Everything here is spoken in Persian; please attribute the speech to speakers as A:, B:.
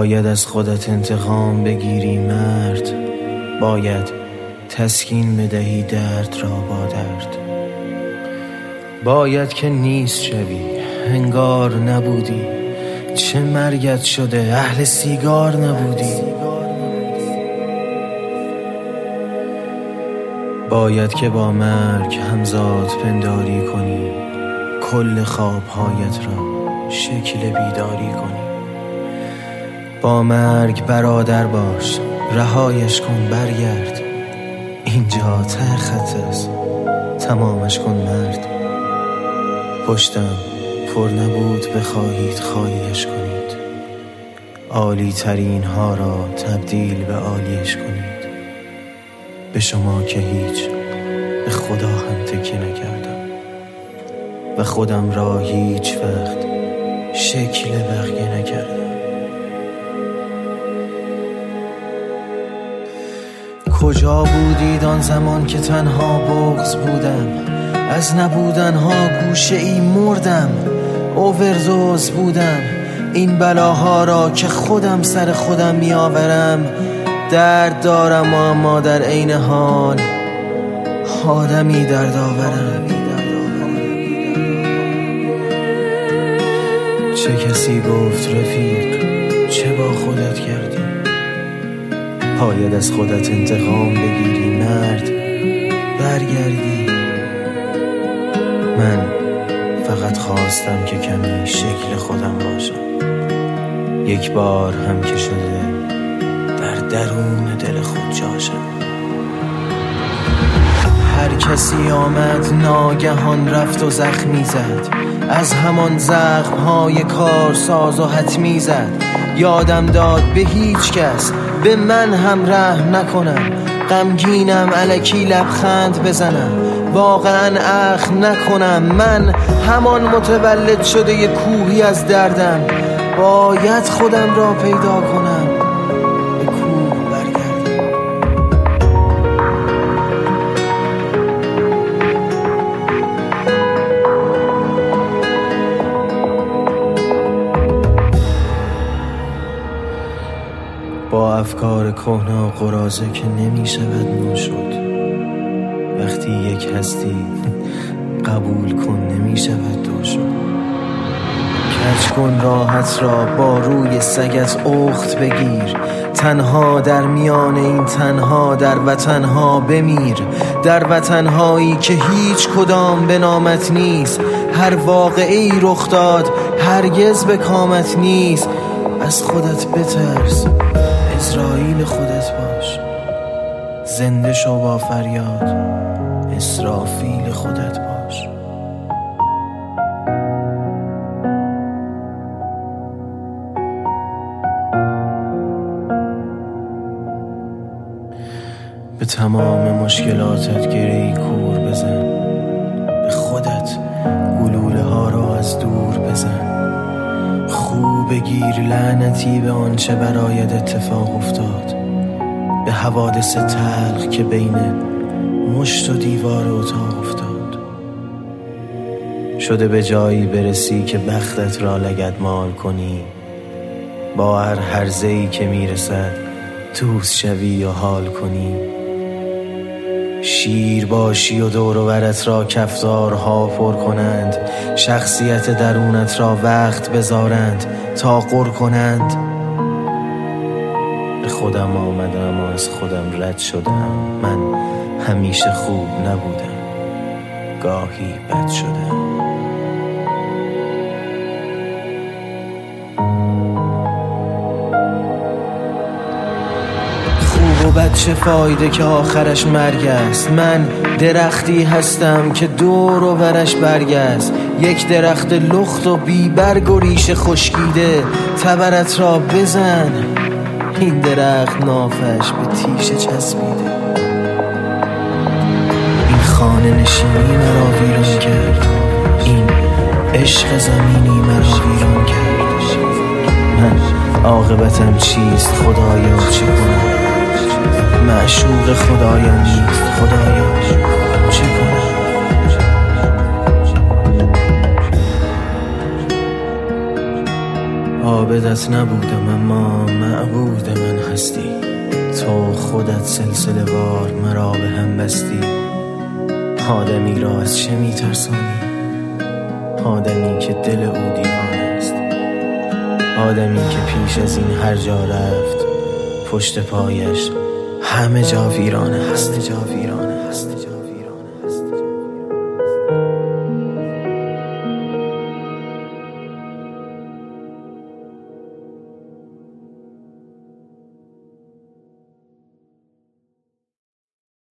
A: باید از خودت انتقام بگیری مرد، باید تسکین بدهی درد را با درد. باید که نیست شوی، هنگار نبودی، چه مرگت شده اهل سیگار نبودی. باید که با مرگ همزاد پنداری کنی، کل خوابهایت را شکل بیداری کنی. با مرگ برادر باش، رهایش کن برگرد، اینجا ته خط است، تمامش کن مرد. پشتم پر نبود بخواهید خالیش کنید، عالی ترین ها را تبدیل به عالیش کنید. به شما که هیچ، به خدا هم تکیه نکردم و خودم را هیچ وقت شکل بقیه نکردم. کجا بودید آن زمان که تنها بغض بودم؟ از نبودنها گوشه ای مردم، اووردوز بودم. این بلاها را که خودم سر خودم می آورم، درد دارم اما در عین حال آدمی درد آورم. چه کسی گفت رفیق چه با خودت کردی؟ باید از خودت انتقام بگیری مرد، برگردی. من فقط خواستم که کمی شکل خودم باشم، یک بار هم که شده در درون دل خود جاشم. هر کسی آمد ناگهان رفت و زخمی زد، از همان زخمهای کارساز و حتمی زد. یادم داد به هیچ کس به من هم رحم نکنم، غمگینم الکی لبخند بزنم، واقعا اخم نکنم. من همان متولد شده ی کوهی از دردم، باید خودم را پیدا کنم، به کوه برگردم. با افکار کهنه و قراضه که نمی شود نو شد، وقتی یک هستی قبول کن نمی شود دو شد. کج کن راحت را با روی سگت اخت بگیر، تنها در میان این تنها در وطنها بمیر، در وطنهایی که هیچ کدام به نامت نیست. هر واقعی رخ داد هرگز به کامت نیست. از خودت بترس، اسرائیل خودت باش، زنده شو با فریاد، اسرافیل خودت باش. به تمام مشکلاتت گره‌ای کور بزن، به خودت گلوله ها را از دور بزن. خوب بگیر لعنتی به آنچه برایت اتفاق افتاد، به حوادث تلخ که بین مشت و دیوار اتاق افتاد. شده به جایی برسی که بختت را لگدمال کنی، با هر هرزه‌ای که میرسد دوست شوی و حال کنی. شیر باشی و دور و برت را کفتارها پر کنند، شخصیت درونت را وقت بذارند تا غر کنند. به خودم آمدم و از خودم رد شدم، من همیشه خوب نبودم، گاهی بد شدم. خوب و بد چه فایده که آخرش مرگ است؟ من درختی هستم که دور و برش برگ است، یک درخت لخت و بی برگ و ریشه خشکیده. تبرت را بزن، این درخت نافش به تیشه چسبیده. این خانه نشینی مرا ویران کرد، این عشق زمینی مرا ویران کرد. من عاقبتم چیست خدایا چه کنم؟ معشوق خدایا نیست خدایا چه کنم؟ عابدت نبودم اما معبود من هستی. تو خودت سلسله وار مرا به هم بستی. آدمی را از چه میترسانی؟ آدمی که دل او دیوانه است. آدمی که پیش از این هر جا رفت پشت پایش همه جا ویرانه هست.